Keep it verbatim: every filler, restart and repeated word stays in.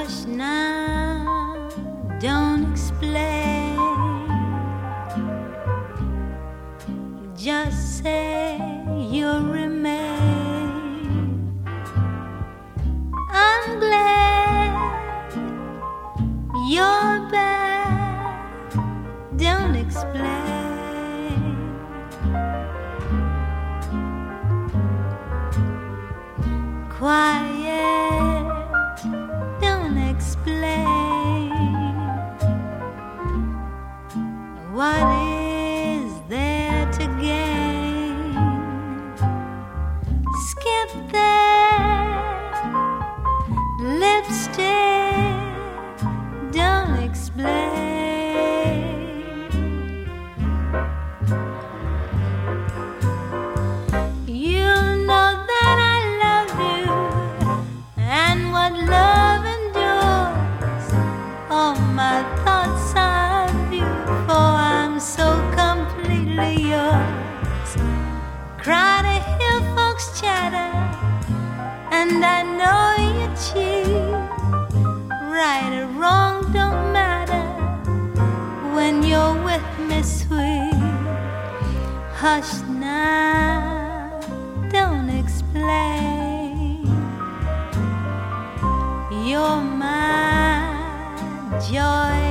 Hush now, don't explain. Just say you'll remain. I'm glad you're back. Don't explain. Quiet, don't explain. What is there to gain? Skip that lipstick, don't explain. You know that I love you, and what love endures. All my thoughts are of you, for I'm so completely yours. Cry to hear folks chatter, and I know you cheat. Right or wrong don't matter when you're with me, sweet. Hush now, don't explain. You're my joy